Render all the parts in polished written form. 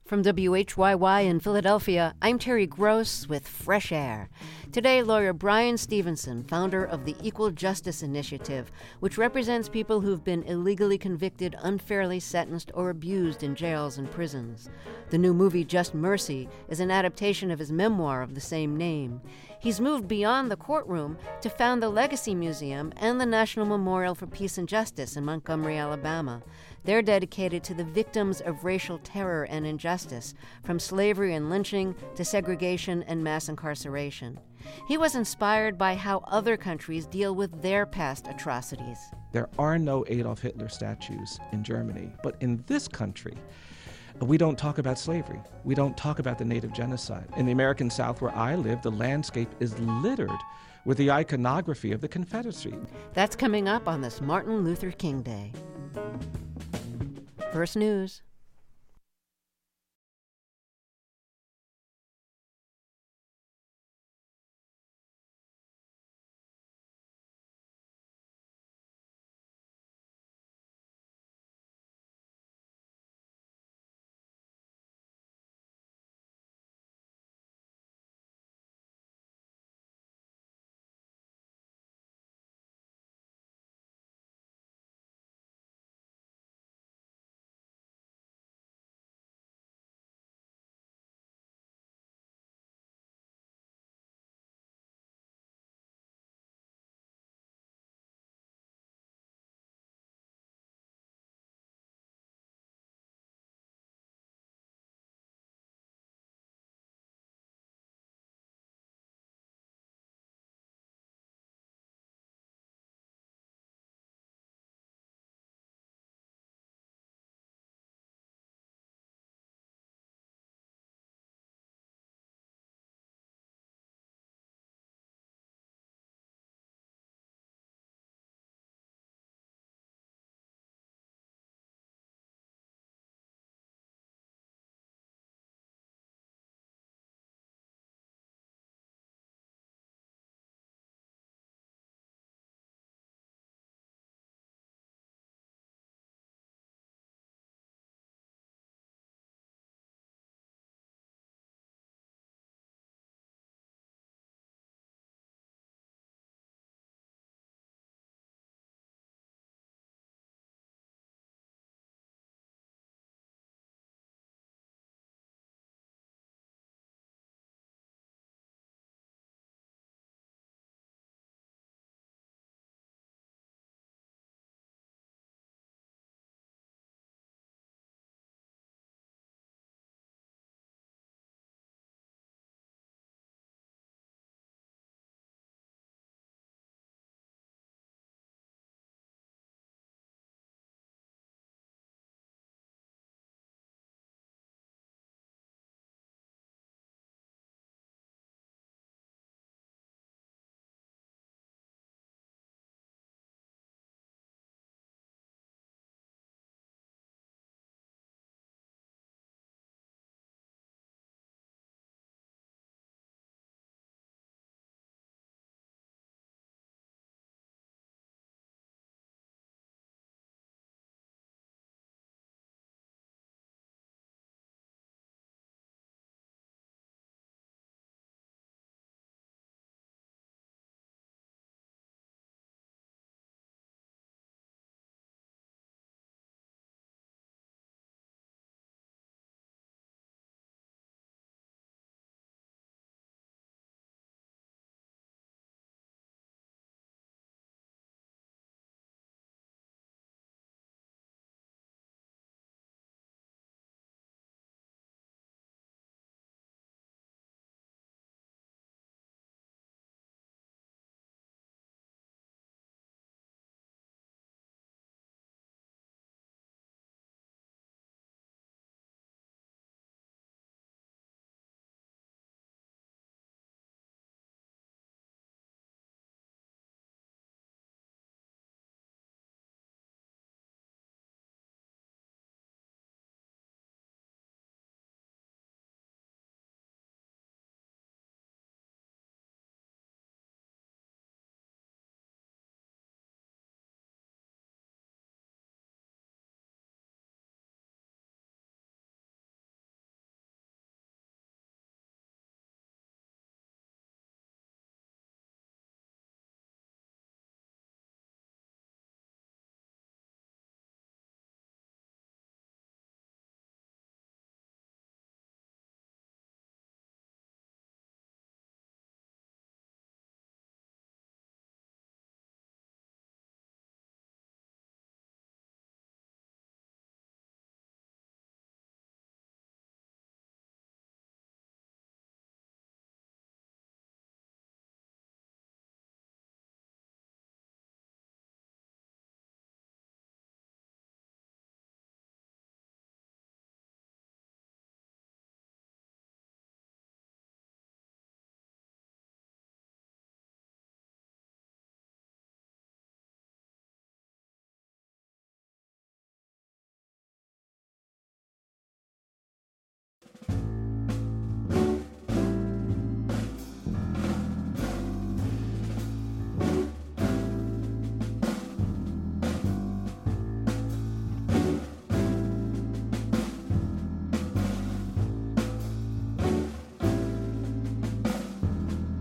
From WHYY in Philadelphia, I'm Terry Gross with Fresh Air. Today, lawyer Bryan Stevenson, founder of the Equal Justice Initiative, which represents people who've been illegally convicted, unfairly sentenced, or abused in jails and prisons. The new movie, Just Mercy, is an adaptation of his memoir of the same name. He's moved beyond the courtroom to found the Legacy Museum and the National Memorial for Peace and Justice in Montgomery, Alabama. They're dedicated to the victims of racial terror and injustice, from slavery and lynching to segregation and mass incarceration. He was inspired by how other countries deal with their past atrocities. There are no Adolf Hitler statues in Germany, but in this country, we don't talk about slavery. We don't talk about the native genocide. In the American South, where I live, the landscape is littered with the iconography of the Confederacy. That's coming up on this Martin Luther King Day. First News.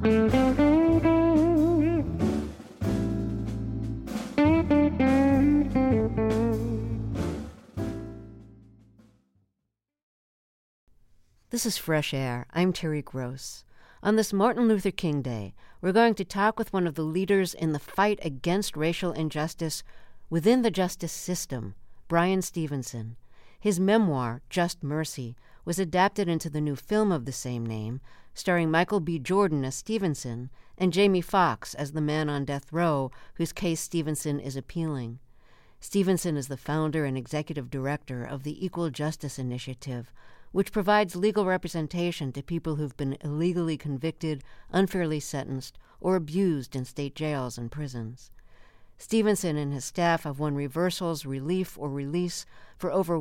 This is Fresh Air. I'm Terry Gross. On this Martin Luther King Day, we're going to talk with one of the leaders in the fight against racial injustice within the justice system, Bryan Stevenson. His memoir, Just Mercy, was adapted into the new film of the same name, starring Michael B. Jordan as Stevenson and Jamie Foxx as the man on death row whose case Stevenson is appealing. Stevenson is the founder and executive director of the Equal Justice Initiative, which provides legal representation to people who've been illegally convicted, unfairly sentenced, or abused in state jails and prisons. Stevenson and his staff have won reversals, relief, or release for over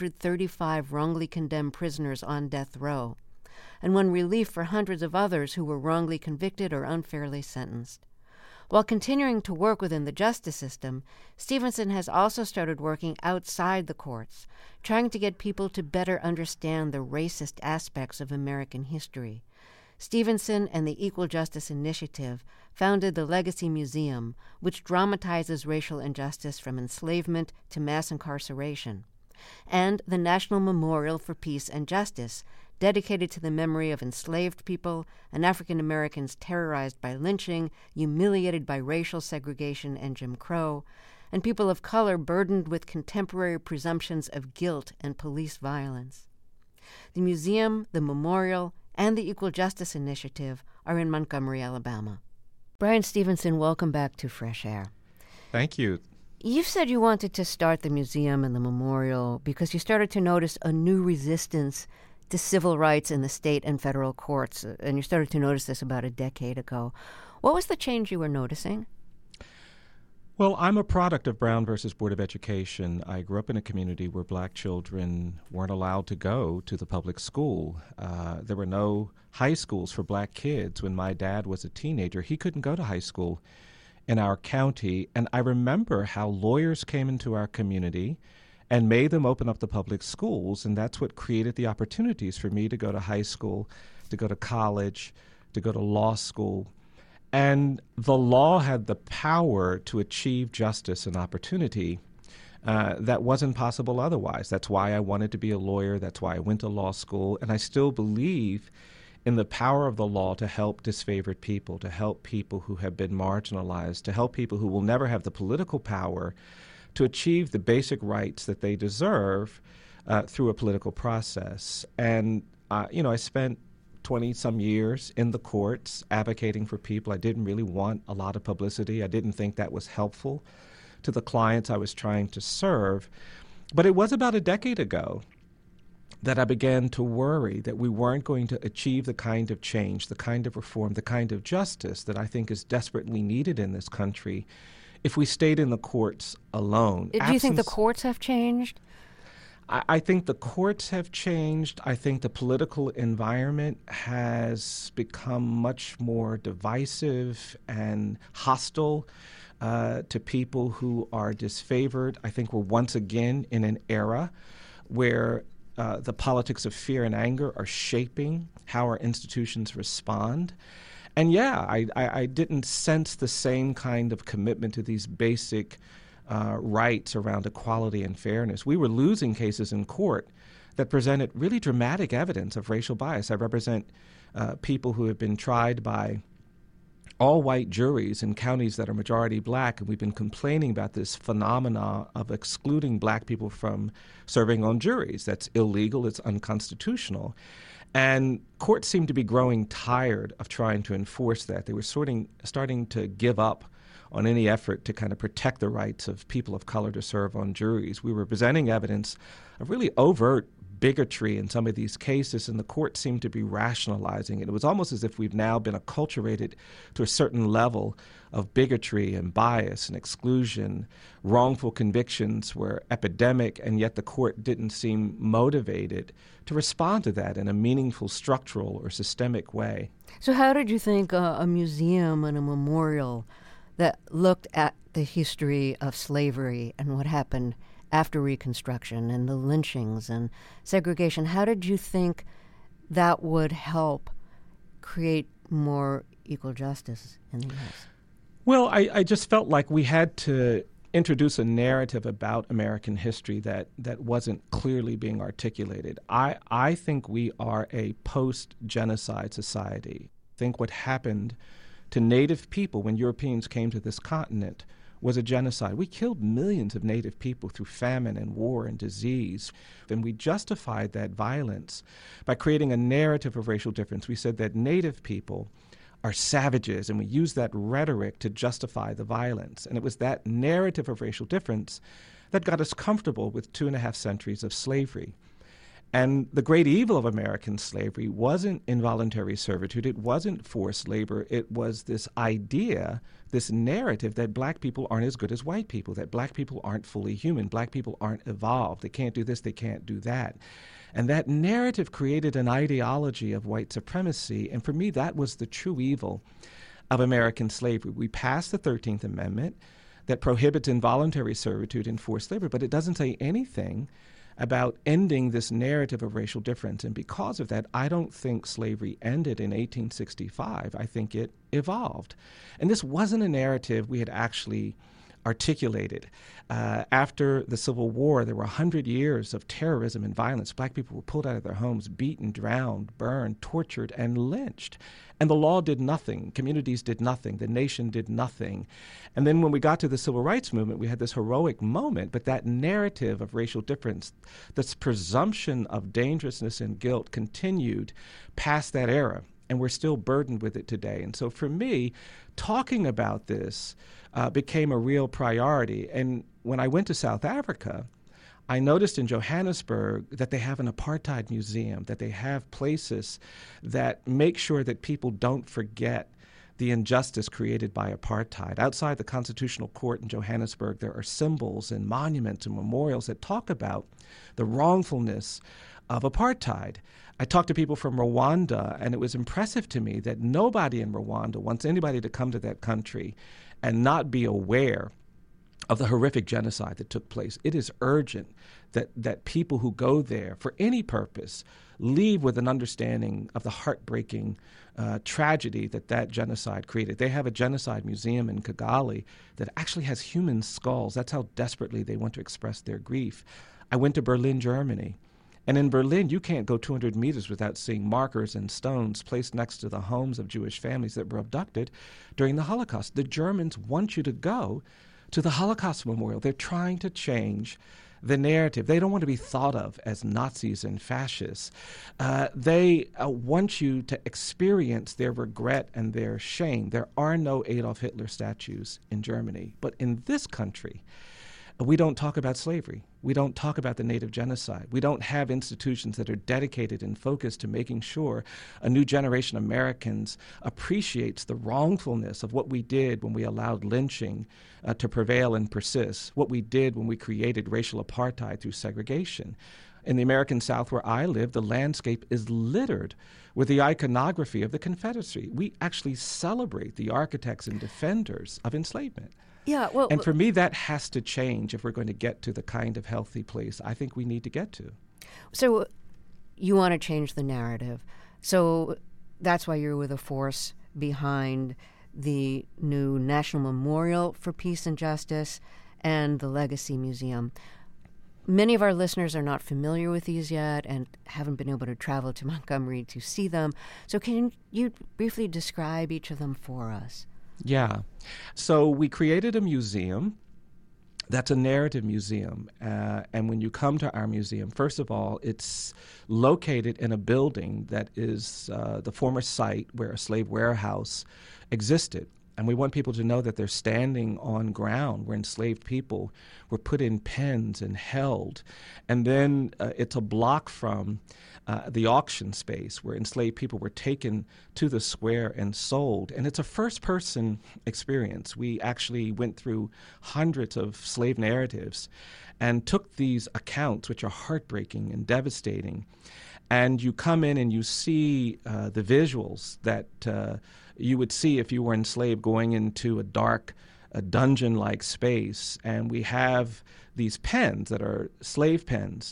135 wrongly condemned prisoners on death row, and won relief for hundreds of others who were wrongly convicted or unfairly sentenced. While continuing to work within the justice system, Stevenson has also started working outside the courts, trying to get people to better understand the racist aspects of American history. Stevenson and the Equal Justice Initiative founded the Legacy Museum, which dramatizes racial injustice from enslavement to mass incarceration, and the National Memorial for Peace and Justice, dedicated to the memory of enslaved people and African Americans terrorized by lynching, humiliated by racial segregation and Jim Crow, and people of color burdened with contemporary presumptions of guilt and police violence. The museum, the memorial, and the Equal Justice Initiative are in Montgomery, Alabama. Bryan Stevenson, welcome back to Fresh Air. Thank you. You've said you wanted to start the museum and the memorial because you started to notice a new resistance to civil rights in the state and federal courts, and you started to notice this about a decade ago. What was the change you were noticing? Well, I'm a product of Brown versus Board of Education. I grew up in a community where black children weren't allowed to go to the public school. There were no high schools for black kids. When my dad was a teenager, he couldn't go to high school in our county. And I remember how lawyers came into our community and made them open up the public schools, and that's what created the opportunities for me to go to high school, to go to college, to go to law school. And the law had the power to achieve justice and opportunity that wasn't possible otherwise. That's why I wanted to be a lawyer. That's why I went to law school. And I still believe in the power of the law to help disfavored people, to help people who have been marginalized, to help people who will never have the political power to achieve the basic rights that they deserve through a political process. And, I spent 20-some years in the courts advocating for people. I didn't really want a lot of publicity. I didn't think that was helpful to the clients I was trying to serve. But it was about a decade ago that I began to worry that we weren't going to achieve the kind of change, the kind of reform, the kind of justice that I think is desperately needed in this country if we stayed in the courts alone. Do you think the courts have changed? I think the courts have changed. I think the political environment has become much more divisive and hostile to people who are disfavored. I think we're once again in an era where the politics of fear and anger are shaping how our institutions respond. And yeah, I didn't sense the same kind of commitment to these basic rights around equality and fairness. We were losing cases in court that presented really dramatic evidence of racial bias. I represent people who have been tried by all-white juries in counties that are majority black, and we've been complaining about this phenomena of excluding black people from serving on juries. That's illegal. It's unconstitutional. And courts seem to be growing tired of trying to enforce that. They were starting to give up on any effort to kind of protect the rights of people of color to serve on juries. We were presenting evidence of really overt bigotry in some of these cases, and the court seemed to be rationalizing it. It was almost as if we've now been acculturated to a certain level of bigotry and bias and exclusion. Wrongful convictions were epidemic, and yet the court didn't seem motivated to respond to that in a meaningful, structural, or systemic way. So how did you think a museum and a memorial that looked at the history of slavery and what happened after Reconstruction and the lynchings and segregation, how did you think that would help create more equal justice in the U.S.? Well, I just felt like we had to introduce a narrative about American history that wasn't clearly being articulated. I think we are a post-genocide society. I think what happened to Native people when Europeans came to this continent was a genocide. We killed millions of Native people through famine and war and disease. And we justified that violence by creating a narrative of racial difference. We said that Native people are savages, and we use that rhetoric to justify the violence. And it was that narrative of racial difference that got us comfortable with 2.5 centuries of slavery. And the great evil of American slavery wasn't involuntary servitude, it wasn't forced labor, it was this idea, this narrative that black people aren't as good as white people, that black people aren't fully human, black people aren't evolved, they can't do this, they can't do that. And that narrative created an ideology of white supremacy, and for me that was the true evil of American slavery. We passed the 13th Amendment that prohibits involuntary servitude and forced labor, but it doesn't say anything about ending this narrative of racial difference. And because of that, I don't think slavery ended in 1865. I think it evolved. And this wasn't a narrative we had actually articulated. After the Civil War, there were 100 years of terrorism and violence. Black people were pulled out of their homes, beaten, drowned, burned, tortured, and lynched. And the law did nothing. Communities did nothing. The nation did nothing. And then when we got to the Civil Rights Movement, we had this heroic moment, but that narrative of racial difference, this presumption of dangerousness and guilt continued past that era. And we're still burdened with it today. And so for me, talking about this became a real priority. And when I went to South Africa, I noticed in Johannesburg that they have an apartheid museum, that they have places that make sure that people don't forget the injustice created by apartheid. Outside the Constitutional Court in Johannesburg, there are symbols and monuments and memorials that talk about the wrongfulness of apartheid. I talked to people from Rwanda, and it was impressive to me that nobody in Rwanda wants anybody to come to that country and not be aware of the horrific genocide that took place. It is urgent that people who go there for any purpose leave with an understanding of the heartbreaking tragedy that genocide created. They have a genocide museum in Kigali that actually has human skulls. That's how desperately they want to express their grief. I went to Berlin, Germany. And in Berlin, you can't go 200 meters without seeing markers and stones placed next to the homes of Jewish families that were abducted during the Holocaust. The Germans want you to go to the Holocaust Memorial. They're trying to change the narrative. They don't want to be thought of as Nazis and fascists. They want you to experience their regret and their shame. There are no Adolf Hitler statues in Germany. But in this country, we don't talk about slavery. We don't talk about the Native genocide. We don't have institutions that are dedicated and focused to making sure a new generation of Americans appreciates the wrongfulness of what we did when we allowed lynching to prevail and persist, what we did when we created racial apartheid through segregation. In the American South where I live, the landscape is littered with the iconography of the Confederacy. We actually celebrate the architects and defenders of enslavement. Yeah, well, and for me, that has to change if we're going to get to the kind of healthy place I think we need to get to. So you want to change the narrative. So that's why you're with a force behind the new National Memorial for Peace and Justice and the Legacy Museum. Many of our listeners are not familiar with these yet and haven't been able to travel to Montgomery to see them. So can you briefly describe each of them for us? Yeah. So we created a museum that's a narrative museum. And when you come to our museum, first of all, it's located in a building that is the former site where a slave warehouse existed. And we want people to know that they're standing on ground where enslaved people were put in pens and held. And then it's a block from the auction space where enslaved people were taken to the square and sold. And it's a first-person experience. We actually went through hundreds of slave narratives and took these accounts, which are heartbreaking and devastating, and you come in and you see the visuals that you would see if you were enslaved going into a dark, dungeon-like space. And we have these pens that are slave pens.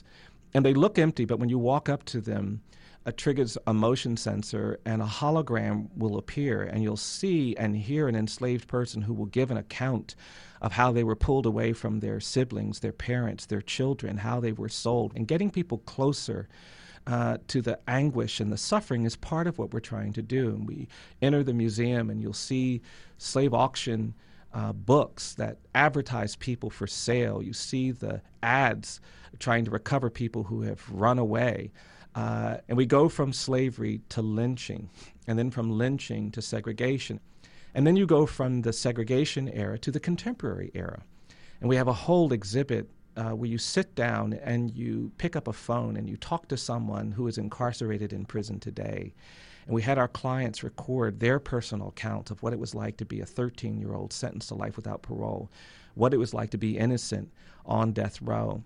And they look empty, but when you walk up to them, it triggers a motion sensor and a hologram will appear, and you'll see and hear an enslaved person who will give an account of how they were pulled away from their siblings, their parents, their children, how they were sold. And getting people closer to the anguish and the suffering is part of what we're trying to do. And we enter the museum and you'll see slave auction books that advertise people for sale. You see the ads trying to recover people who have run away. And we go from slavery to lynching, and then from lynching to segregation. And then you go from the segregation era to the contemporary era. And we have a whole exhibit where you sit down and you pick up a phone and you talk to someone who is incarcerated in prison today. And we had our clients record their personal account of what it was like to be a 13-year-old sentenced to life without parole, what it was like to be innocent on death row.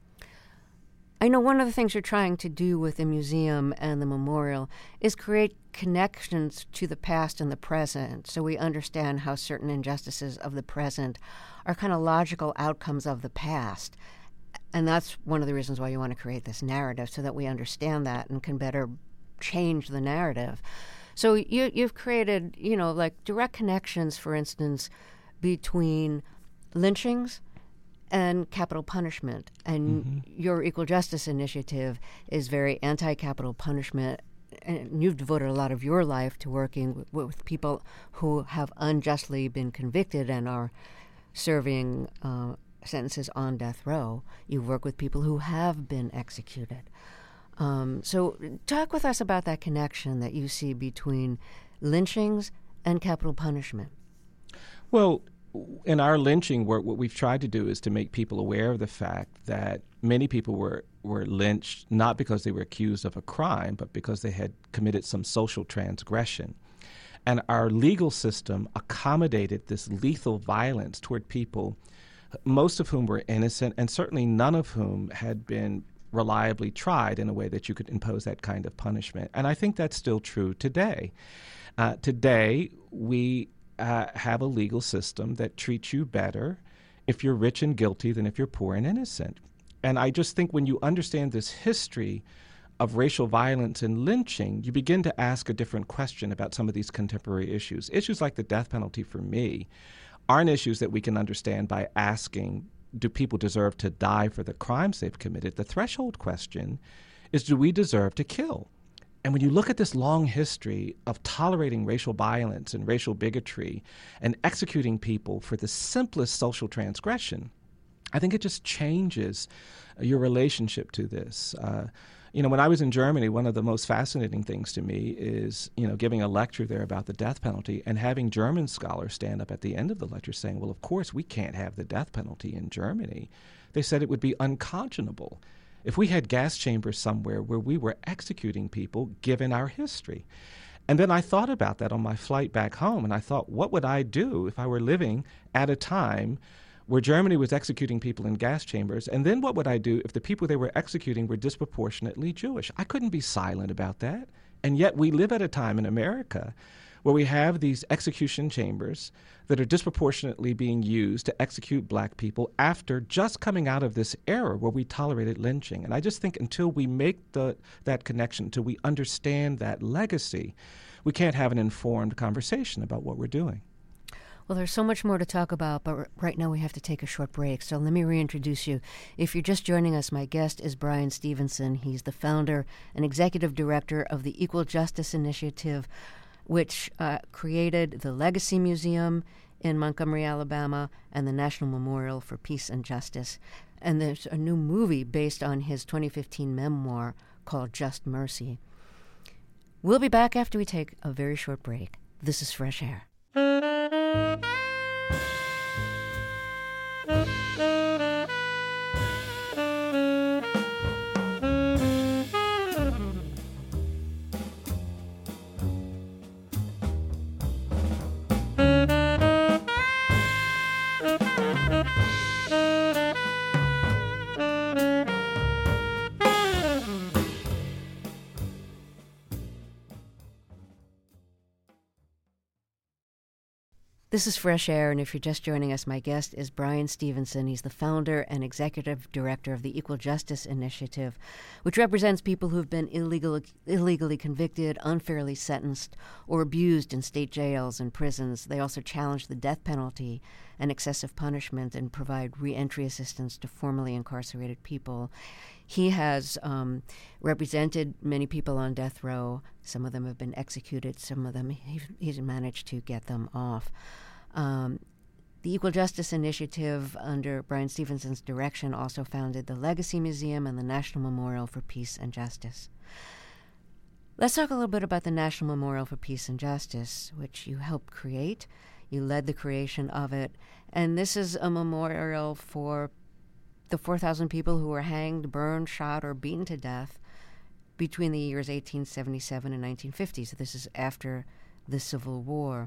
I know one of the things you're trying to do with the museum and the memorial is create connections to the past and the present, so we understand how certain injustices of the present are kind of logical outcomes of the past. And that's one of the reasons why you want to create this narrative, so that we understand that and can better change the narrative. So you've created, like direct connections, for instance, between lynchings and capital punishment. And your Equal Justice Initiative is very anti-capital punishment. And you've devoted a lot of your life to working with people who have unjustly been convicted and are serving sentences on death row. You work with people who have been executed. So talk with us about that connection that you see between lynchings and capital punishment. Well, in our lynching work, what we've tried to do is to make people aware of the fact that many people were lynched not because they were accused of a crime, but because they had committed some social transgression. And our legal system accommodated this lethal violence toward people, most of whom were innocent, and certainly none of whom had been reliably tried in a way that you could impose that kind of punishment. And I think that's still true today. Today, we have a legal system that treats you better if you're rich and guilty than if you're poor and innocent. And I just think when you understand this history of racial violence and lynching, you begin to ask a different question about some of these contemporary issues. Issues like the death penalty, for me, aren't issues that we can understand by asking, do people deserve to die for the crimes they've committed? The threshold question is, do we deserve to kill? And when you look at this long history of tolerating racial violence and racial bigotry and executing people for the simplest social transgression, I think it just changes your relationship to this. When I was in Germany, one of the most fascinating things to me is, giving a lecture there about the death penalty and having German scholars stand up at the end of the lecture saying, well, of course, we can't have the death penalty in Germany. They said it would be unconscionable if we had gas chambers somewhere where we were executing people given our history. And then I thought about that on my flight back home, and I thought, what would I do if I were living at a time where Germany was executing people in gas chambers? And then what would I do if the people they were executing were disproportionately Jewish? I couldn't be silent about that. And yet we live at a time in America where we have these execution chambers that are disproportionately being used to execute black people after just coming out of this era where we tolerated lynching. And I just think until we make that connection, until we understand that legacy, we can't have an informed conversation about what we're doing. Well, there's so much more to talk about, but right now we have to take a short break. So let me reintroduce you. If you're just joining us, my guest is Bryan Stevenson. He's the founder and executive director of the Equal Justice Initiative, which created the Legacy Museum in Montgomery, Alabama, and the National Memorial for Peace and Justice. And there's a new movie based on his 2015 memoir called Just Mercy. We'll be back after we take a very short break. This is Fresh Air. This is Fresh Air, and if you're just joining us, my guest is Bryan Stevenson. He's the founder and executive director of the Equal Justice Initiative, which represents people who've been illegally convicted, unfairly sentenced, or abused in state jails and prisons. They also challenge the death penalty and excessive punishment and provide reentry assistance to formerly incarcerated people. He has represented many people on death row. Some of them have been executed. Some of them he's managed to get them off. The Equal Justice Initiative, under Bryan Stevenson's direction, also founded the Legacy Museum and the National Memorial for Peace and Justice. Let's talk a little bit about the National Memorial for Peace and Justice, which you helped create. You led the creation of it. And this is a memorial for the 4,000 people who were hanged, burned, shot, or beaten to death between the years 1877 and 1950. So this is after the Civil War.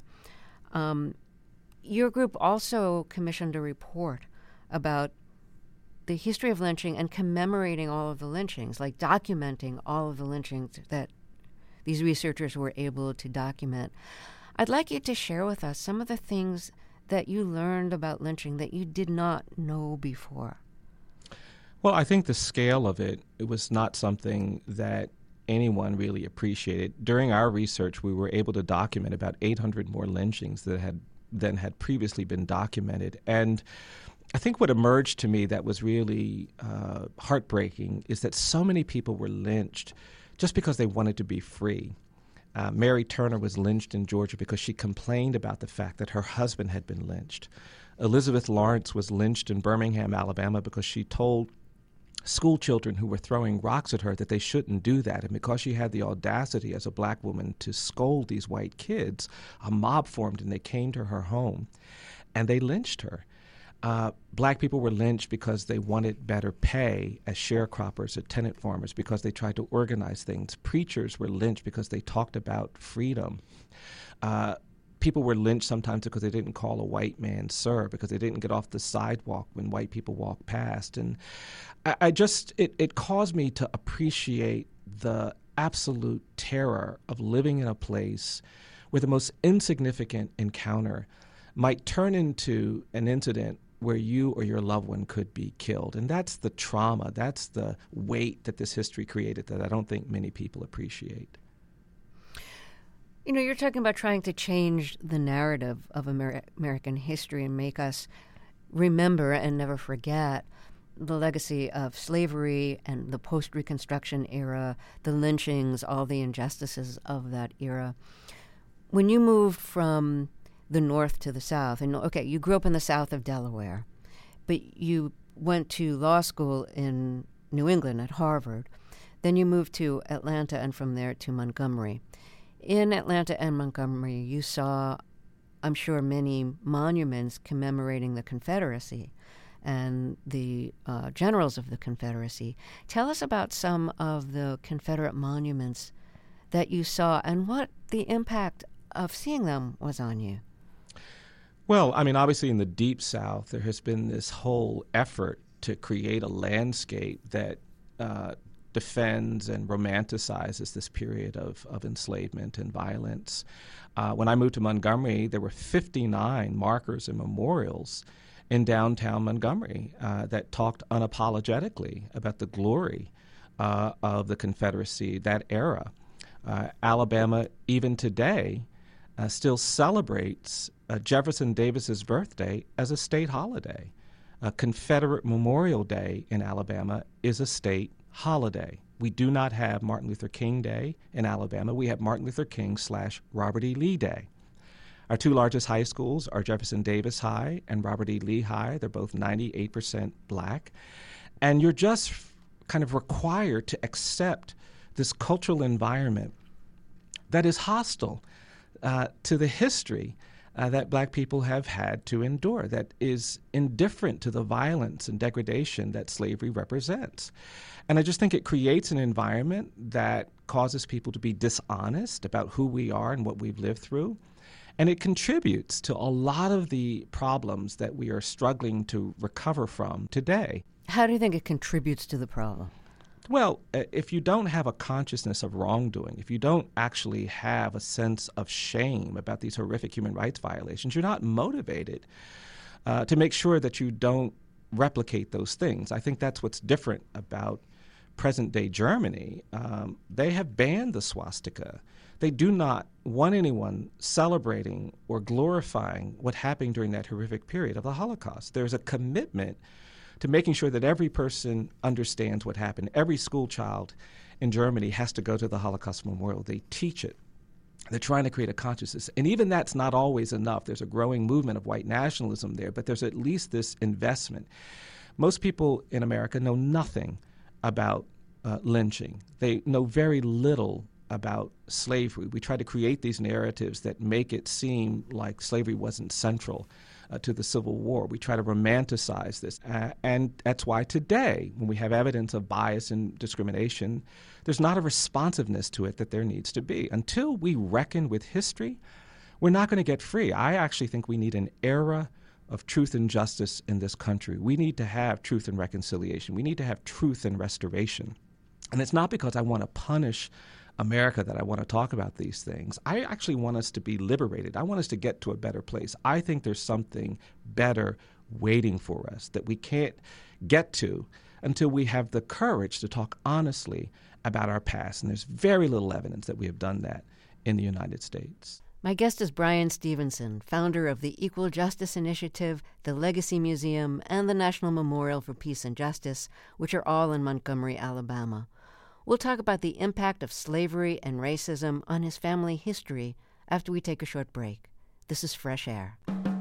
Your group also commissioned a report about the history of lynching and commemorating all of the lynchings, like documenting all of the lynchings that these researchers were able to document. I'd like you to share with us some of the things that you learned about lynching that you did not know before. Well, I think the scale of it was not something that anyone really appreciated. During our research, we were able to document about 800 more lynchings that had previously been documented. And I think what emerged to me that was really heartbreaking is that so many people were lynched just because they wanted to be free. Mary Turner was lynched in Georgia because she complained about the fact that her husband had been lynched. Elizabeth Lawrence was lynched in Birmingham, Alabama, because she told school children who were throwing rocks at her that they shouldn't do that. And because she had the audacity as a black woman to scold these white kids, a mob formed and they came to her home and they lynched her. Black people were lynched because they wanted better pay as sharecroppers or tenant farmers, because they tried to organize things. Preachers were lynched because they talked about freedom. People were lynched sometimes because they didn't call a white man sir, because they didn't get off the sidewalk when white people walked past. And it caused me to appreciate the absolute terror of living in a place where the most insignificant encounter might turn into an incident where you or your loved one could be killed. And that's the trauma, that's the weight that this history created that I don't think many people appreciate. You know, you're talking about trying to change the narrative of American history and make us remember and never forget the legacy of slavery and the post-Reconstruction era, the lynchings, all the injustices of that era. When you moved from the North to the South, and okay, you grew up in the South of Delaware, but you went to law school in New England at Harvard. Then you moved to Atlanta and from there to Montgomery. In Atlanta and Montgomery, you saw, I'm sure, many monuments commemorating the Confederacy and the generals of the Confederacy. Tell us about some of the Confederate monuments that you saw and what the impact of seeing them was on you. Well, I mean, obviously in the Deep South, there has been this whole effort to create a landscape that defends and romanticizes this period of enslavement and violence. When I moved to Montgomery, there were 59 markers and memorials in downtown Montgomery that talked unapologetically about the glory of the Confederacy, that era. Alabama, even today, still celebrates Jefferson Davis's birthday as a state holiday. Confederate Memorial Day in Alabama is a state holiday. We do not have Martin Luther King Day in Alabama. We have Martin Luther King / Robert E. Lee Day. Our two largest high schools are Jefferson Davis High and Robert E. Lee High. They're both 98% black. And you're just kind of required to accept this cultural environment that is hostile to the history that black people have had to endure, that is indifferent to the violence and degradation that slavery represents. And I just think it creates an environment that causes people to be dishonest about who we are and what we've lived through. And it contributes to a lot of the problems that we are struggling to recover from today. How do you think it contributes to the problem? Well, if you don't have a consciousness of wrongdoing, if you don't actually have a sense of shame about these horrific human rights violations, you're not motivated to make sure that you don't replicate those things. I think that's what's different about present-day Germany. They have banned the swastika. They do not want anyone celebrating or glorifying what happened during that horrific period of the Holocaust. There's a commitment to making sure that every person understands what happened. Every school child in Germany has to go to the Holocaust Memorial. They teach it. They're trying to create a consciousness. And even that's not always enough. There's a growing movement of white nationalism there, but there's at least this investment. Most people in America know nothing about lynching. They know very little about slavery. We try to create these narratives that make it seem like slavery wasn't central to the Civil War. We try to romanticize this. And that's why today, when we have evidence of bias and discrimination, there's not a responsiveness to it that there needs to be. Until we reckon with history, we're not going to get free. I actually think we need an era of truth and justice in this country. We need to have truth and reconciliation. We need to have truth and restoration. And it's not because I want to punish America that I want to talk about these things. I actually want us to be liberated. I want us to get to a better place. I think there's something better waiting for us that we can't get to until we have the courage to talk honestly about our past. And there's very little evidence that we have done that in the United States. My guest is Bryan Stevenson, founder of the Equal Justice Initiative, the Legacy Museum, and the National Memorial for Peace and Justice, which are all in Montgomery, Alabama. We'll talk about the impact of slavery and racism on his family history after we take a short break. This is Fresh Air.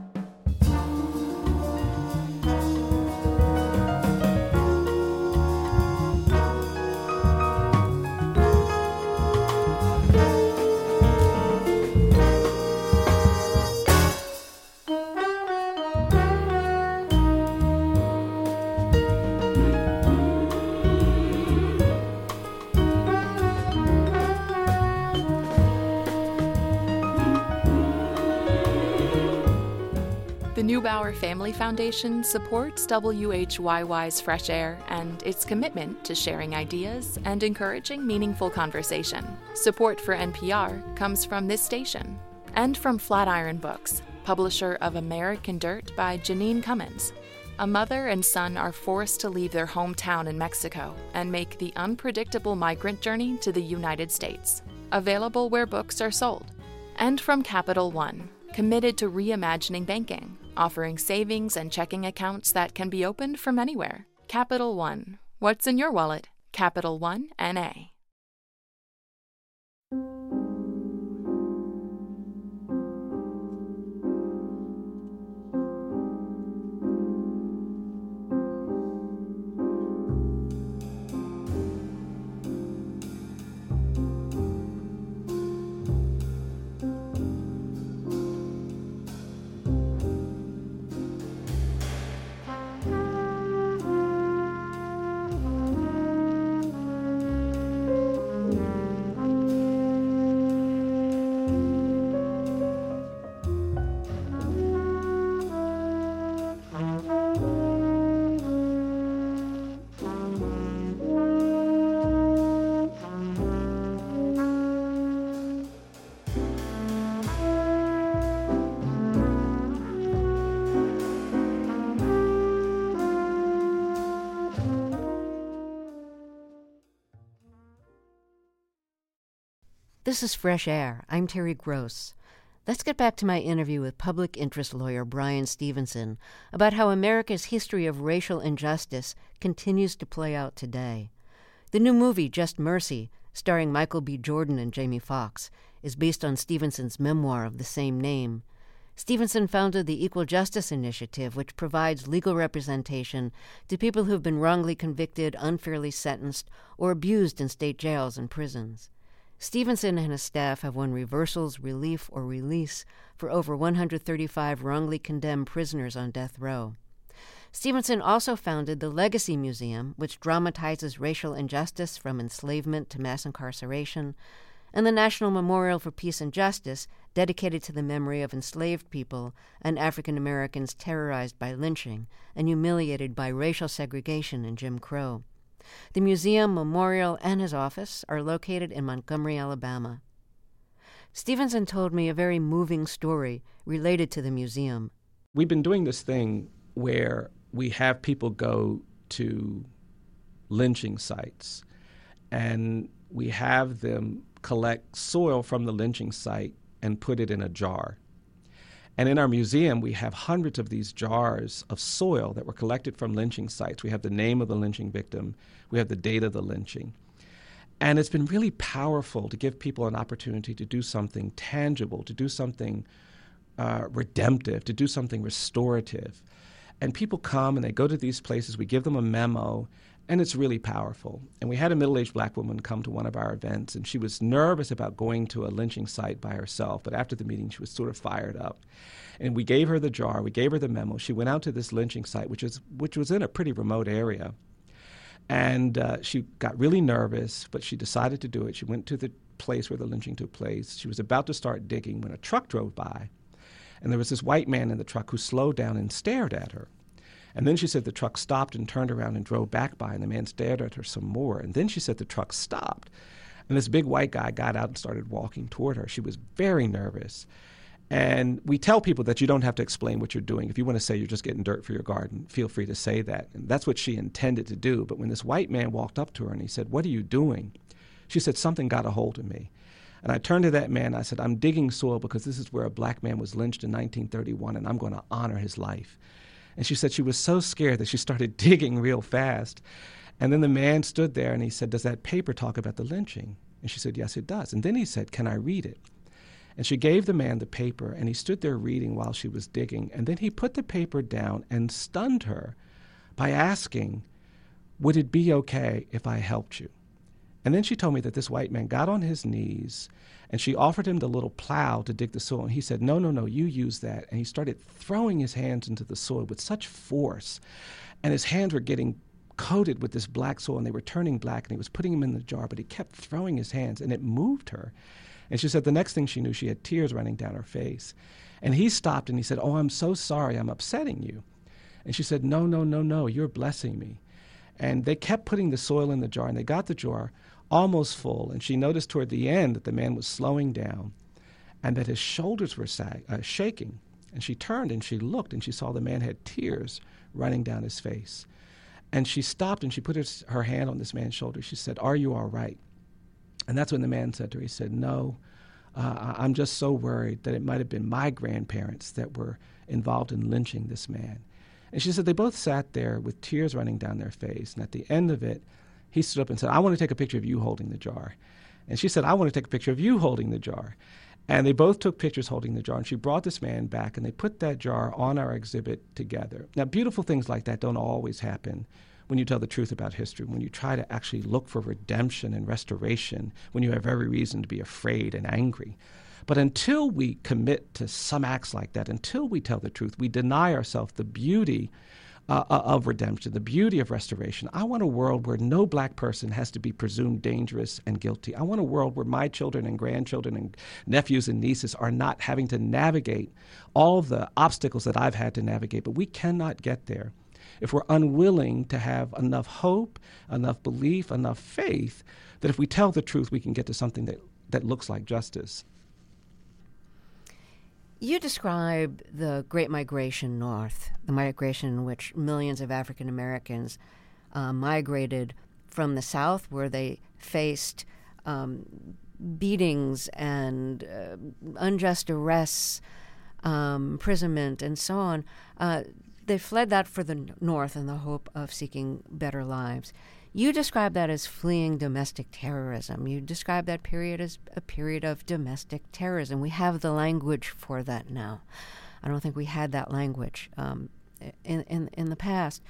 The Neubauer Family Foundation supports WHYY's Fresh Air and its commitment to sharing ideas and encouraging meaningful conversation. Support for NPR comes from this station and from Flatiron Books, publisher of American Dirt by Janine Cummins. A mother and son are forced to leave their hometown in Mexico and make the unpredictable migrant journey to the United States. Available where books are sold. And from Capital One, committed to reimagining banking, offering savings and checking accounts that can be opened from anywhere. Capital One. What's in your wallet? Capital One N.A. This is Fresh Air. I'm Terry Gross. Let's get back to my interview with public interest lawyer Bryan Stevenson about how America's history of racial injustice continues to play out today. The new movie, Just Mercy, starring Michael B. Jordan and Jamie Foxx, is based on Stevenson's memoir of the same name. Stevenson founded the Equal Justice Initiative, which provides legal representation to people who have been wrongly convicted, unfairly sentenced, or abused in state jails and prisons. Stevenson and his staff have won reversals, relief, or release for over 135 wrongly condemned prisoners on death row. Stevenson also founded the Legacy Museum, which dramatizes racial injustice from enslavement to mass incarceration, and the National Memorial for Peace and Justice, dedicated to the memory of enslaved people and African Americans terrorized by lynching and humiliated by racial segregation and Jim Crow. The museum, memorial, and his office are located in Montgomery, Alabama. Stevenson told me a very moving story related to the museum. We've been doing this thing where we have people go to lynching sites, and we have them collect soil from the lynching site and put it in a jar. And in our museum, we have hundreds of these jars of soil that were collected from lynching sites. We have the name of the lynching victim. We have the date of the lynching. And it's been really powerful to give people an opportunity to do something tangible, to do something redemptive, to do something restorative. And people come and they go to these places. We give them a memo, and it's really powerful. And we had a middle-aged black woman come to one of our events, and she was nervous about going to a lynching site by herself. But after the meeting, she was sort of fired up. And we gave her the jar. We gave her the memo. She went out to this lynching site, which was in a pretty remote area. And she got really nervous, but she decided to do it. She went to the place where the lynching took place. She was about to start digging when a truck drove by. And there was this white man in the truck who slowed down and stared at her. And then she said the truck stopped and turned around and drove back by, and the man stared at her some more. And then she said the truck stopped. And this big white guy got out and started walking toward her. She was very nervous. And we tell people that you don't have to explain what you're doing. If you want to say you're just getting dirt for your garden, feel free to say that. And that's what she intended to do. But when this white man walked up to her and he said, "What are you doing?" She said, "Something got a hold of me." And I turned to that man and I said, "I'm digging soil because this is where a black man was lynched in 1931, and I'm going to honor his life." And she said she was so scared that she started digging real fast. And then the man stood there and he said, "Does that paper talk about the lynching?" And she said, "Yes, it does." And then he said, "Can I read it?" And she gave the man the paper, and he stood there reading while she was digging. And then he put the paper down and stunned her by asking, "Would it be okay if I helped you?" And then she told me that this white man got on his knees, and she offered him the little plow to dig the soil. And he said, "No, no, no, you use that." And he started throwing his hands into the soil with such force. And his hands were getting coated with this black soil, and they were turning black, and he was putting them in the jar, but he kept throwing his hands, and it moved her. And she said the next thing she knew, she had tears running down her face. And he stopped and he said, "Oh, I'm so sorry, I'm upsetting you." And she said, "No, no, no, no, you're blessing me." And they kept putting the soil in the jar, and they got the jar almost full. And she noticed toward the end that the man was slowing down and that his shoulders were shaking. And she turned and she looked, and she saw the man had tears running down his face. And she stopped and she put her hand on this man's shoulder. She said, "Are you all right?" And that's when the man said to her, he said, "No, I'm just so worried that it might have been my grandparents that were involved in lynching this man." And she said they both sat there with tears running down their face. And at the end of it, he stood up and said, "I want to take a picture of you holding the jar." And she said, "I want to take a picture of you holding the jar." And they both took pictures holding the jar. And she brought this man back, and they put that jar on our exhibit together. Now, beautiful things like that don't always happen when you tell the truth about history, when you try to actually look for redemption and restoration, when you have every reason to be afraid and angry. But until we commit to some acts like that, until we tell the truth, we deny ourselves the beauty of redemption, the beauty of restoration. I want a world where no black person has to be presumed dangerous and guilty. I want a world where my children and grandchildren and nephews and nieces are not having to navigate all the obstacles that I've had to navigate. But we cannot get there if we're unwilling to have enough hope, enough belief, enough faith, that if we tell the truth, we can get to something that looks like justice. You describe the Great Migration North, the migration in which millions of African Americans migrated from the South, where they faced beatings and unjust arrests, imprisonment, and so on. They fled that for the North in the hope of seeking better lives. You describe that as fleeing domestic terrorism. You describe that period as a period of domestic terrorism. We have the language for that now. I don't think we had that language in the past.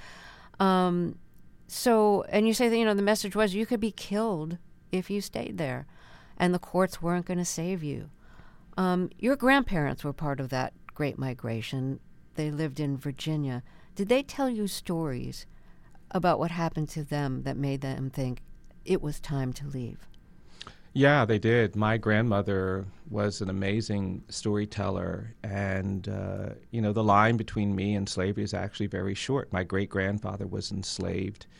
So, and you say that, the message was you could be killed if you stayed there, and the courts weren't going to save you. Your grandparents were part of that Great Migration. They lived in Virginia. Did they tell you stories about what happened to them that made them think it was time to leave? Yeah, they did. My grandmother was an amazing storyteller, and the line between me and slavery is actually very short. My great-grandfather was enslaved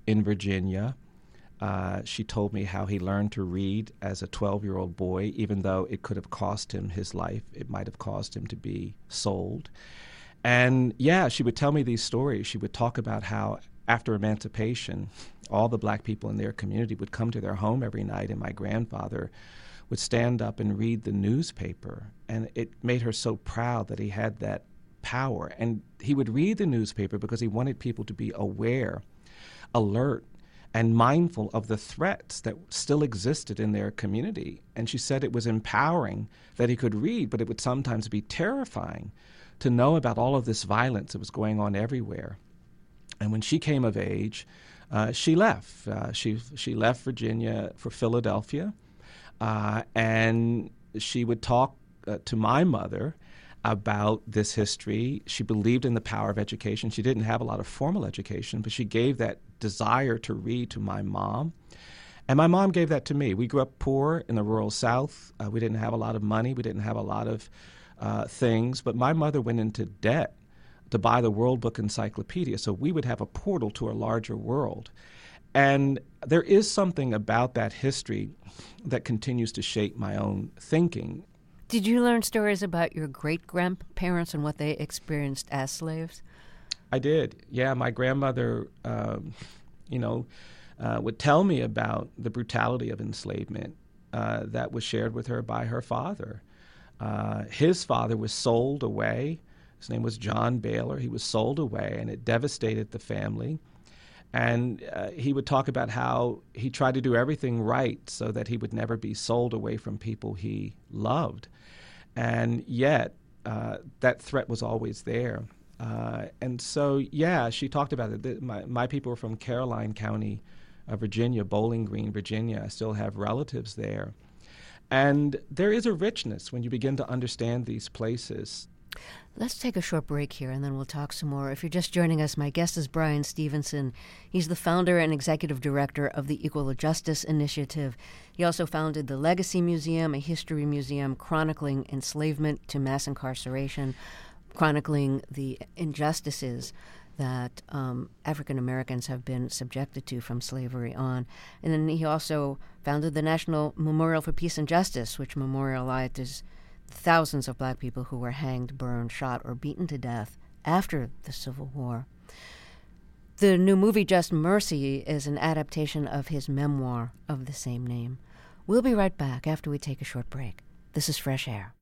in Virginia. She told me how he learned to read as a 12-year-old boy, even though it could have cost him his life. It might have caused him to be sold. And yeah, she would tell me these stories. She would talk about how after emancipation, all the black people in their community would come to their home every night, and my grandfather would stand up and read the newspaper. And it made her so proud that he had that power. And he would read the newspaper because he wanted people to be aware, alert, and mindful of the threats that still existed in their community. And she said it was empowering that he could read, but it would sometimes be terrifying to know about all of this violence that was going on everywhere. And when she came of age, she left. She left Virginia for Philadelphia, and she would talk to my mother about this history. She believed in the power of education. She didn't have a lot of formal education, but she gave that desire to read to my mom. And my mom gave that to me. We grew up poor in the rural South. We didn't have a lot of money. We didn't have a lot of things. But my mother went into debt to buy the World Book Encyclopedia, so we would have a portal to a larger world. And there is something about that history that continues to shape my own thinking. Did you learn stories about your great-grandparents and what they experienced as slaves? I did. Yeah, my grandmother, would tell me about the brutality of enslavement that was shared with her by her father. His father was sold away. His name was John Baylor. He was sold away, and it devastated the family. And he would talk about how he tried to do everything right so that he would never be sold away from people he loved. And yet, that threat was always there. And so, yeah, she talked about it. My people were from Caroline County, Virginia, Bowling Green, Virginia. I still have relatives there. And there is a richness when you begin to understand these places. Let's take a short break here, and then we'll talk some more. If you're just joining us, my guest is Bryan Stevenson. He's the founder and executive director of the Equal Justice Initiative. He also founded the Legacy Museum, a history museum chronicling enslavement to mass incarceration, chronicling the injustices that African Americans have been subjected to from slavery on. And then he also founded the National Memorial for Peace and Justice, which memorializes thousands of black people who were hanged, burned, shot, or beaten to death after the Civil War. The new movie, Just Mercy, is an adaptation of his memoir of the same name. We'll be right back after we take a short break. This is Fresh Air.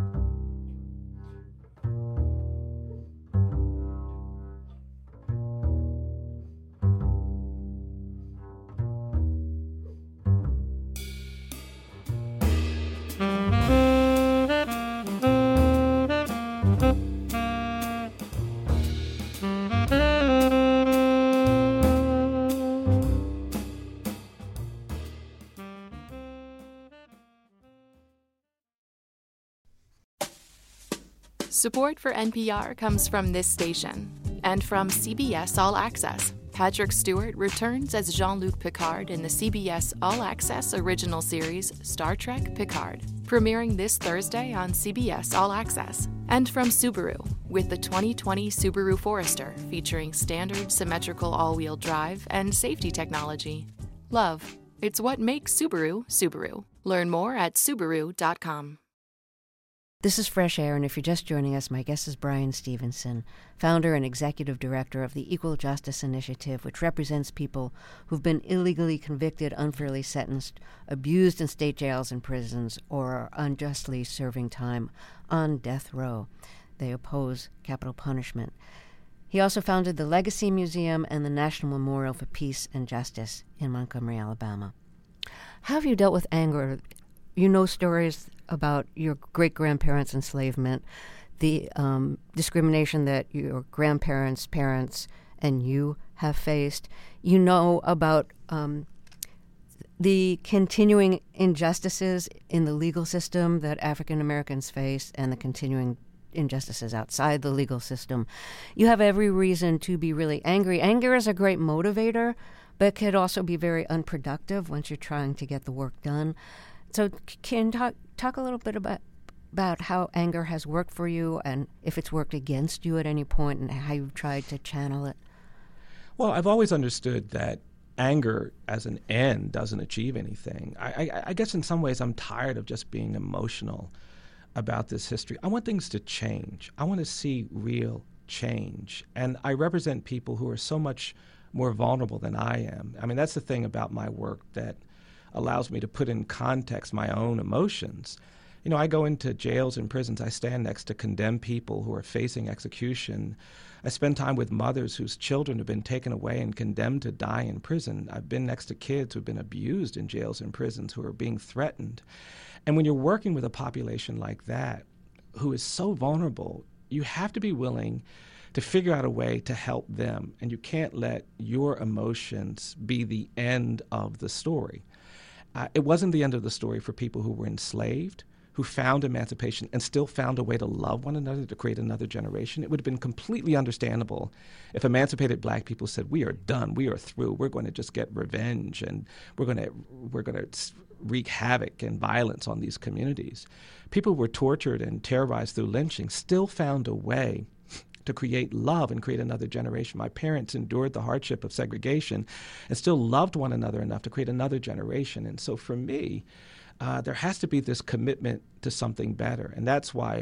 Support for NPR comes from this station and from CBS All Access. Patrick Stewart returns as Jean-Luc Picard in the CBS All Access original series Star Trek Picard, premiering this Thursday on CBS All Access. And from Subaru, with the 2020 Subaru Forester featuring standard symmetrical all-wheel drive and safety technology. Love, it's what makes Subaru, Subaru. Learn more at Subaru.com. This is Fresh Air, and if you're just joining us, my guest is Bryan Stevenson, founder and executive director of the Equal Justice Initiative, which represents people who've been illegally convicted, unfairly sentenced, abused in state jails and prisons, or are unjustly serving time on death row. They oppose capital punishment. He also founded the Legacy Museum and the National Memorial for Peace and Justice in Montgomery, Alabama. How have you dealt with anger? You know stories about your great-grandparents' enslavement, the discrimination that your grandparents, parents, and you have faced. You know about the continuing injustices in the legal system that African Americans face and the continuing injustices outside the legal system. You have every reason to be really angry. Anger is a great motivator, but could also be very unproductive once you're trying to get the work done. So can you talk a little bit about how anger has worked for you and if it's worked against you at any point and how you've tried to channel it? Well, I've always understood that anger as an end doesn't achieve anything. I guess in some ways I'm tired of just being emotional about this history. I want things to change. I want to see real change. And I represent people who are so much more vulnerable than I am. I mean, that's the thing about my work that allows me to put in context my own emotions. You know, I go into jails and prisons. I stand next to condemned people who are facing execution. I spend time with mothers whose children have been taken away and condemned to die in prison. I've been next to kids who've been abused in jails and prisons who are being threatened. And when you're working with a population like that, who is so vulnerable, you have to be willing to figure out a way to help them. And you can't let your emotions be the end of the story. It wasn't the end of the story for people who were enslaved, who found emancipation and still found a way to love one another, to create another generation. It would have been completely understandable if emancipated black people said, we are done, we are through, we're going to just get revenge, and we're going to wreak havoc and violence on these communities. People who were tortured and terrorized through lynching still found a way to create love and create another generation. My parents endured the hardship of segregation and still loved one another enough to create another generation. And so for me, there has to be this commitment to something better. And that's why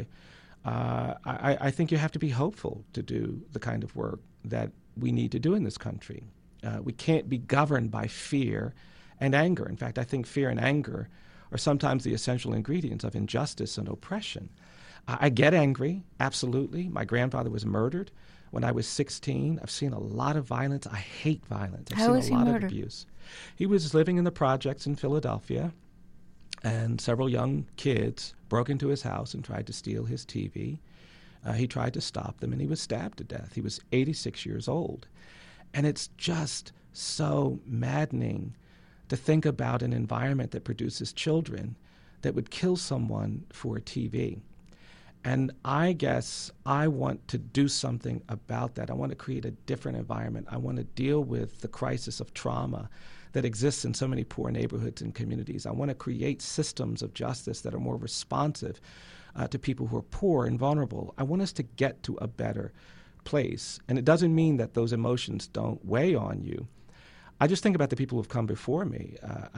I think you have to be hopeful to do the kind of work that we need to do in this country. We can't be governed by fear and anger. In fact, I think fear and anger are sometimes the essential ingredients of injustice and oppression. I get angry, absolutely. My grandfather was murdered when I was 16. I've seen a lot of violence. I hate violence. I've How was seen he a lot murdered? of abuse. He was living in the projects in Philadelphia, and several young kids broke into his house and tried to steal his TV. He tried to stop them, and he was stabbed to death. He was 86 years old. And it's just so maddening to think about an environment that produces children that would kill someone for a TV. And I guess I want to do something about that. I want to create a different environment. I want to deal with the crisis of trauma that exists in so many poor neighborhoods and communities. I want to create systems of justice that are more responsive to people who are poor and vulnerable. I want us to get to a better place. And it doesn't mean that those emotions don't weigh on you. I just think about the people who have come before me.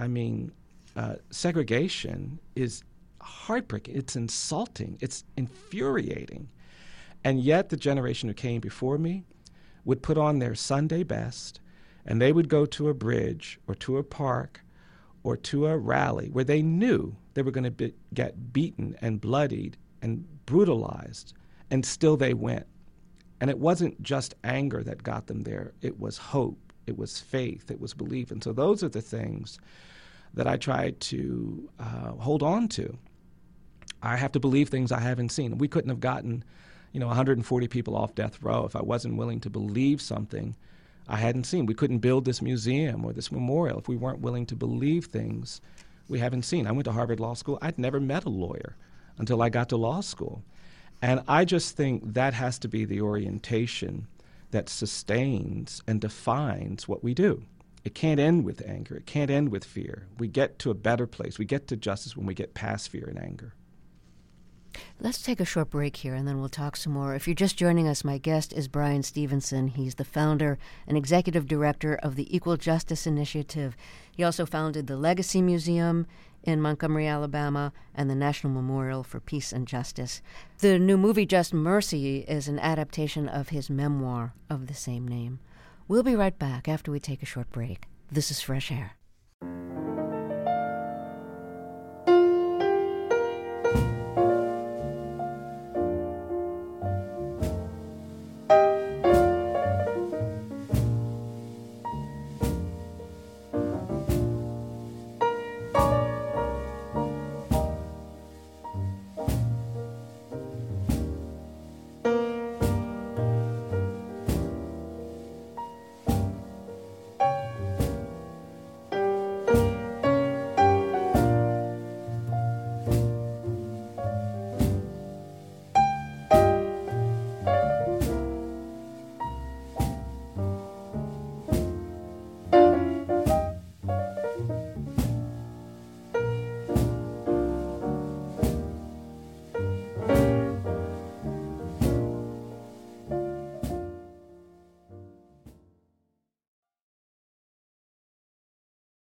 Segregation is heartbreaking. It's insulting. It's infuriating. And yet the generation who came before me would put on their Sunday best, and they would go to a bridge or to a park or to a rally where they knew they were going to get beaten and bloodied and brutalized, and still they went. And it wasn't just anger that got them there. It was hope. It was faith. It was belief. And so those are the things that I try to hold on to. I have to believe things I haven't seen. We couldn't have gotten, 140 people off death row if I wasn't willing to believe something I hadn't seen. We couldn't build this museum or this memorial if we weren't willing to believe things we haven't seen. I went to Harvard Law School. I'd never met a lawyer until I got to law school. And I just think that has to be the orientation that sustains and defines what we do. It can't end with anger. It can't end with fear. We get to a better place. We get to justice when we get past fear and anger. Let's take a short break here, and then we'll talk some more. If you're just joining us, my guest is Bryan Stevenson. He's the founder and executive director of the Equal Justice Initiative. He also founded the Legacy Museum in Montgomery, Alabama, and the National Memorial for Peace and Justice. The new movie, Just Mercy, is an adaptation of his memoir of the same name. We'll be right back after we take a short break. This is Fresh Air.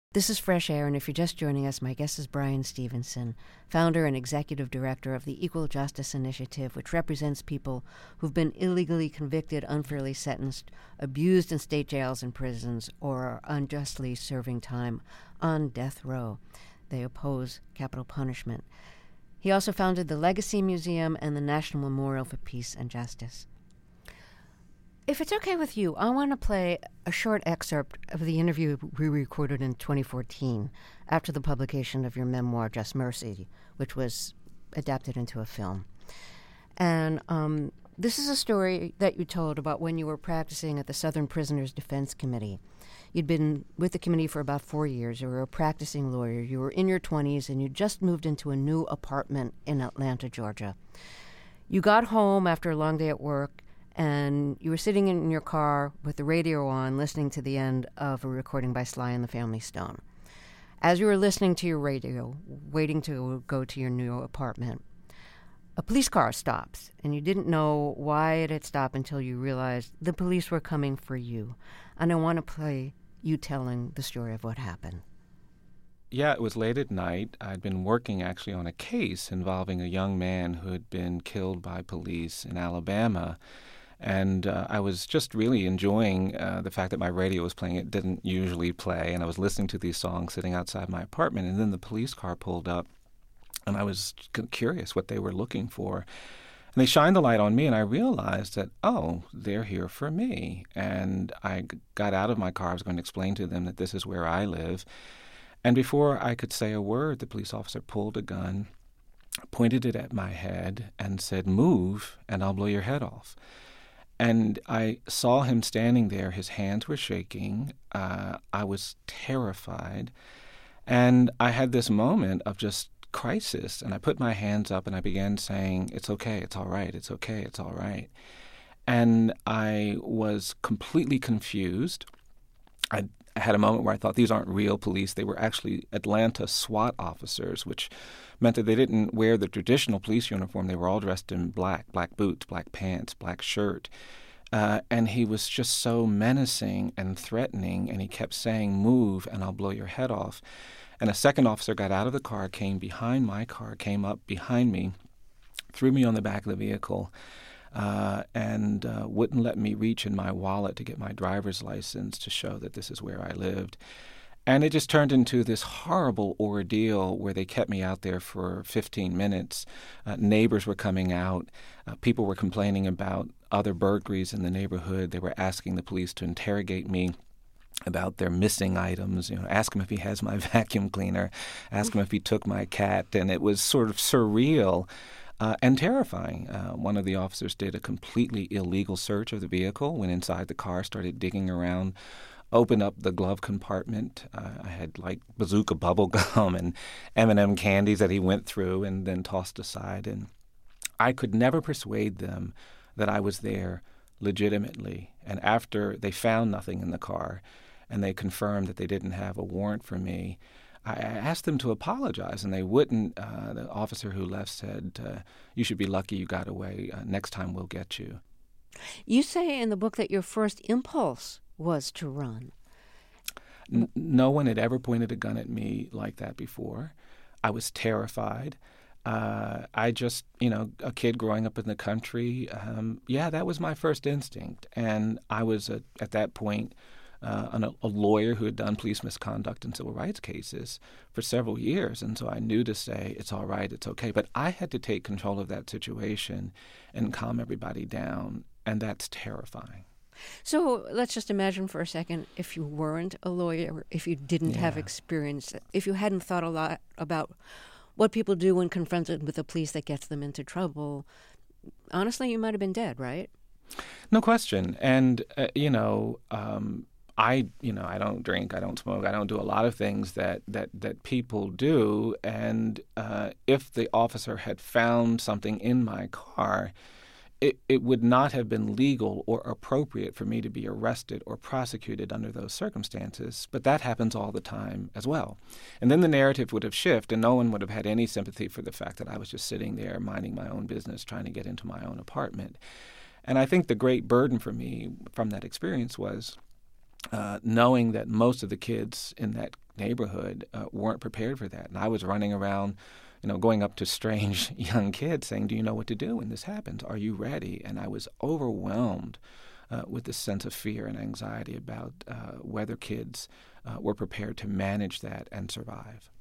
This is Fresh Air, and if you're just joining us, my guest is Bryan Stevenson, founder and executive director of the Equal Justice Initiative, which represents people who've been illegally convicted, unfairly sentenced, abused in state jails and prisons, or are unjustly serving time on death row. They oppose capital punishment. He also founded the Legacy Museum and the National Memorial for Peace and Justice. If it's okay with you, I want to play a short excerpt of the interview we recorded in 2014 after the publication of your memoir, Just Mercy, which was adapted into a film. And this is a story that you told about when you were practicing at the Southern Prisoners Defense Committee. You'd been with the committee for about 4 years. You were a practicing lawyer. You were in your 20s, and you just moved into a new apartment in Atlanta, Georgia. You got home after a long day at work, and you were sitting in your car with the radio on, listening to the end of a recording by Sly and the Family Stone. As you were listening to your radio, waiting to go to your new apartment, a police car stops, and you didn't know why it had stopped until you realized the police were coming for you. And I want to play you telling the story of what happened. Yeah, it was late at night. I'd been working actually on a case involving a young man who had been killed by police in Alabama. And I was just really enjoying the fact that my radio was playing. It didn't usually play, and I was listening to these songs sitting outside my apartment. And then the police car pulled up, and I was curious what they were looking for. And they shined the light on me, and I realized that, oh, they're here for me. And I got out of my car. I was going to explain to them that this is where I live. And before I could say a word, the police officer pulled a gun, pointed it at my head, and said, "Move, and I'll blow your head off." And I saw him standing there. His hands were shaking. I was terrified. And I had this moment of just crisis. And I put my hands up and I began saying, "It's okay, it's all right, it's okay, it's all right." And I was completely confused. I had a moment where I thought, these aren't real police. They were actually Atlanta SWAT officers, which meant that they didn't wear the traditional police uniform. They were all dressed in black boots, black pants, black shirt. And he was just so menacing and threatening, and he kept saying, "Move, and I'll blow your head off." And a second officer got out of the car, came behind my car, came up behind me, threw me on the back of the vehicle, and wouldn't let me reach in my wallet to get my driver's license to show that this is where I lived. And it just turned into this horrible ordeal where they kept me out there for 15 minutes. Neighbors were coming out. People were complaining about other burglaries in the neighborhood. They were asking the police to interrogate me about their missing items, ask him if he has my vacuum cleaner, ask him if he took my cat. And it was sort of surreal and terrifying. One of the officers did a completely illegal search of the vehicle, went inside the car, started digging around, opened up the glove compartment. I had like bazooka bubble gum and M&M candies that he went through and then tossed aside. And I could never persuade them that I was there legitimately. And after they found nothing in the car and they confirmed that they didn't have a warrant for me, I asked them to apologize, and they wouldn't. The officer who left said, "You should be lucky you got away. Next time we'll get you." You say in the book that your first impulse was to run. No one had ever pointed a gun at me like that before. I was terrified. I just, a kid growing up in the country, that was my first instinct. And I was, at that point, a lawyer who had done police misconduct and civil rights cases for several years. And so I knew to say, it's all right, it's okay. But I had to take control of that situation and calm everybody down. And that's terrifying. So let's just imagine for a second, if you weren't a lawyer, if you didn't have experience, if you hadn't thought a lot about what people do when confronted with the police that gets them into trouble, honestly, you might have been dead, right? No question. And, I don't drink, I don't smoke, I don't do a lot of things that people do. And if the officer had found something in my car, it would not have been legal or appropriate for me to be arrested or prosecuted under those circumstances. But that happens all the time as well. And then the narrative would have shifted, and no one would have had any sympathy for the fact that I was just sitting there minding my own business, trying to get into my own apartment. And I think the great burden for me from that experience was knowing that most of the kids in that neighborhood weren't prepared for that. And I was running around, going up to strange young kids saying, do you know what to do when this happens? Are you ready? And I was overwhelmed with this sense of fear and anxiety about whether kids were prepared to manage that and survive.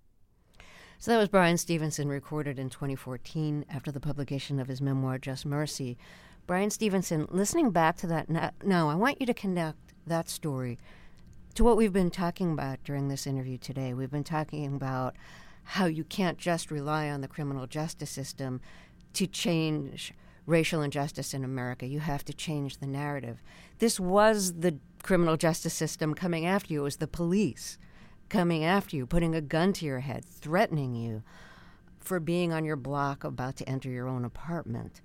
So that was Bryan Stevenson, recorded in 2014 after the publication of his memoir, Just Mercy. Bryan Stevenson, listening back to that now, I want you to connect that story to what we've been talking about during this interview today. We've been talking about how you can't just rely on the criminal justice system to change racial injustice in America. You have to change the narrative. This was the criminal justice system coming after you. It was the police coming after you, putting a gun to your head, threatening you for being on your block about to enter your own apartment.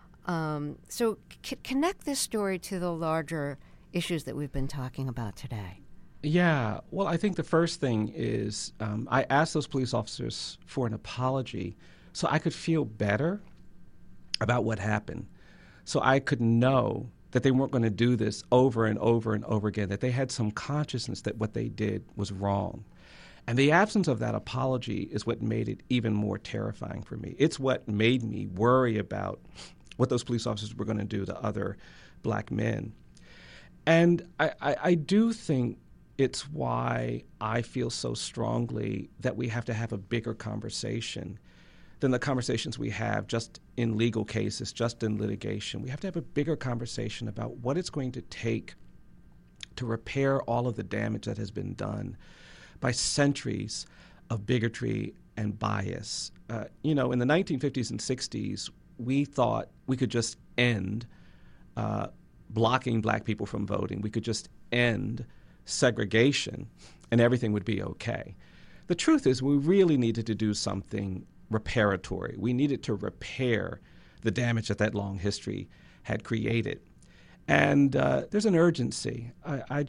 So connect this story to the larger issues that we've been talking about today. Yeah, well, I think the first thing is I asked those police officers for an apology so I could feel better about what happened, so I could know that they weren't going to do this over and over and over again, that they had some consciousness that what they did was wrong. And the absence of that apology is what made it even more terrifying for me. It's what made me worry about what those police officers were going to do to other black men. And I do think it's why I feel so strongly that we have to have a bigger conversation than the conversations we have just in legal cases, just in litigation. We have to have a bigger conversation about what it's going to take to repair all of the damage that has been done by centuries of bigotry and bias. In the 1950s and 60s, we thought we could just end blocking black people from voting. We could just end segregation and everything would be okay. The truth is we really needed to do something reparatory. We needed to repair the damage that long history had created. And there's an urgency. I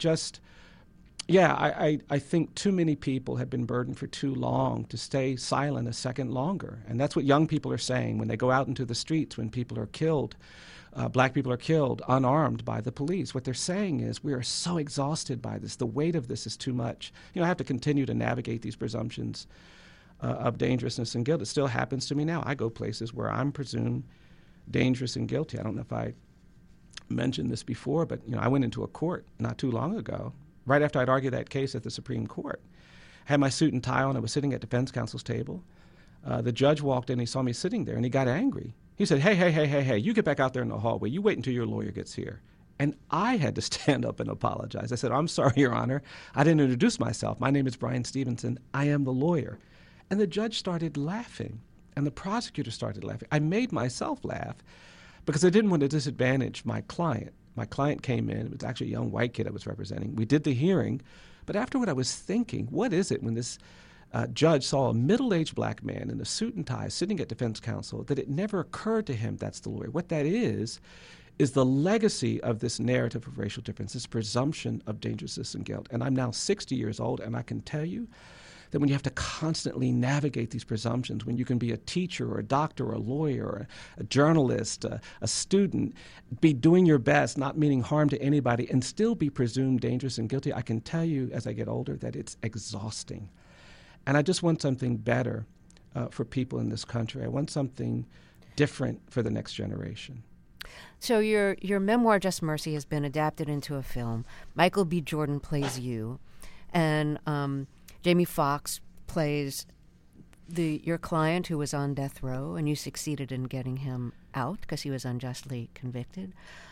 think too many people have been burdened for too long to stay silent a second longer. And that's what young people are saying when they go out into the streets, when people are killed, black people are killed unarmed by the police. What they're saying is, we are so exhausted by this. The weight of this is too much. I have to continue to navigate these presumptions of dangerousness and guilt. It still happens to me now. I go places where I'm presumed dangerous and guilty. I don't know if I mentioned this before, but I went into a court not too long ago, right after I'd argued that case at the Supreme Court. I had my suit and tie on. I was sitting at defense counsel's table. The judge walked in. He saw me sitting there, and he got angry. He said, hey, you get back out there in the hallway. You wait until your lawyer gets here. And I had to stand up and apologize. I said, I'm sorry, Your Honor. I didn't introduce myself. My name is Bryan Stevenson. I am the lawyer. And the judge started laughing, and the prosecutor started laughing. I made myself laugh because I didn't want to disadvantage my client. My client came in. It was actually a young white kid I was representing. We did the hearing, but afterward I was thinking, what is it when this judge saw a middle-aged black man in a suit and tie sitting at defense counsel that it never occurred to him that's the lawyer? What that is the legacy of this narrative of racial difference, this presumption of dangerousness and guilt. And I'm now 60 years old, and I can tell you that when you have to constantly navigate these presumptions, when you can be a teacher or a doctor or a lawyer or a journalist, a student, be doing your best, not meaning harm to anybody, and still be presumed dangerous and guilty, I can tell you as I get older that it's exhausting. And I just want something better for people in this country. I want something different for the next generation. So your memoir, Just Mercy, has been adapted into a film. Michael B. Jordan plays you, and Jamie Foxx plays your client who was on death row, and you succeeded in getting him out because he was unjustly convicted.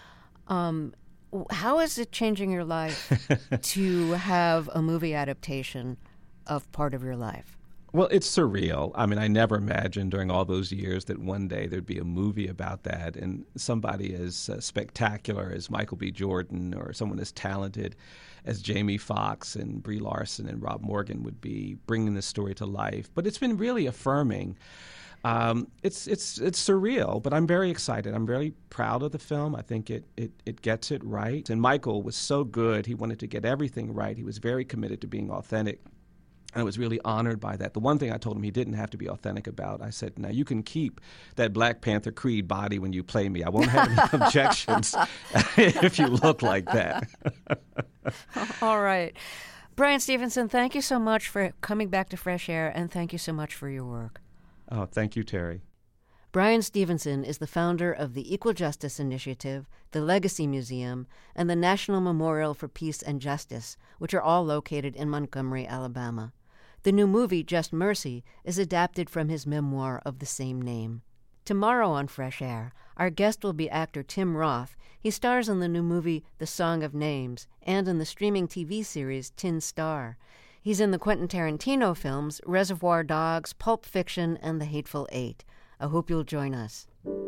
How is it changing your life to have a movie adaptation of part of your life? Well, it's surreal. I mean, I never imagined during all those years that one day there'd be a movie about that, and somebody as spectacular as Michael B. Jordan or someone as talented as Jamie Foxx and Brie Larson and Rob Morgan would be bringing this story to life. But it's been really affirming. It's surreal, but I'm very excited. I'm very proud of the film. I think it gets it right. And Michael was so good. He wanted to get everything right. He was very committed to being authentic. And I was really honored by that. The one thing I told him he didn't have to be authentic about, I said, now you can keep that Black Panther Creed body when you play me. I won't have any objections if you look like that. All right. Bryan Stevenson, thank you so much for coming back to Fresh Air, and thank you so much for your work. Oh, thank you, Terry. Bryan Stevenson is the founder of the Equal Justice Initiative, the Legacy Museum, and the National Memorial for Peace and Justice, which are all located in Montgomery, Alabama. The new movie, Just Mercy, is adapted from his memoir of the same name. Tomorrow on Fresh Air, our guest will be actor Tim Roth. He stars in the new movie The Song of Names and in the streaming TV series Tin Star. He's in the Quentin Tarantino films Reservoir Dogs, Pulp Fiction, and The Hateful Eight. I hope you'll join us.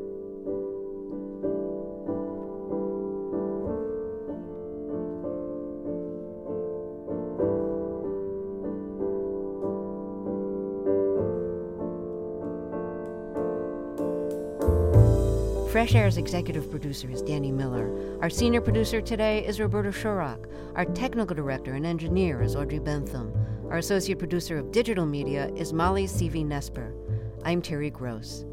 Fresh Air's executive producer is Danny Miller. Our senior producer today is Roberta Shorrock. Our technical director and engineer is Audrey Bentham. Our associate producer of digital media is Molly Seavey-Nesper. I'm Terry Gross.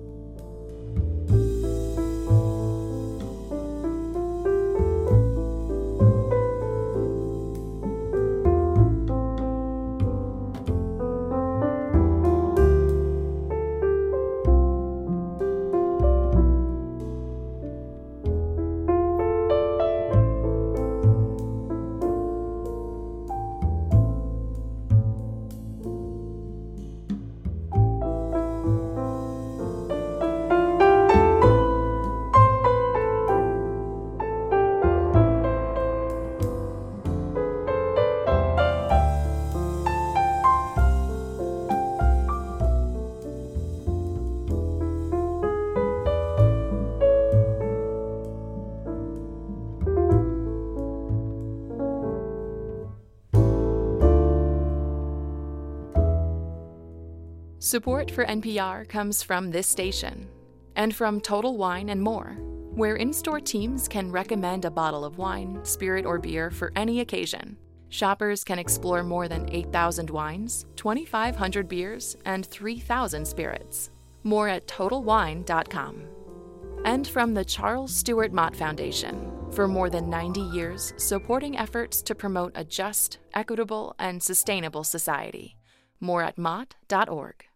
Support for NPR comes from this station and from Total Wine & More, where in-store teams can recommend a bottle of wine, spirit, or beer for any occasion. Shoppers can explore more than 8,000 wines, 2,500 beers, and 3,000 spirits. More at TotalWine.com. And from the Charles Stewart Mott Foundation, for more than 90 years supporting efforts to promote a just, equitable, and sustainable society. More at Mott.org.